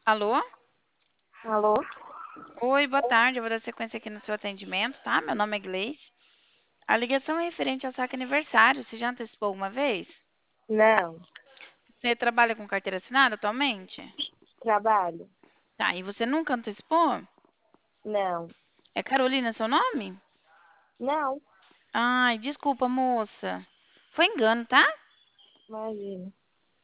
Alô? Alô? Oi, boa tarde. Eu vou dar sequência aqui no seu atendimento, tá? Meu nome é Gleice. A ligação é referente ao saque aniversário. Você já antecipou uma vez? Não, Você trabalha com carteira assinada atualmente? trabalho. Tá, e você nunca antecipou? Não, É Carolina seu nome? não, Ai, desculpa, moça. Foi engano, tá? imagina.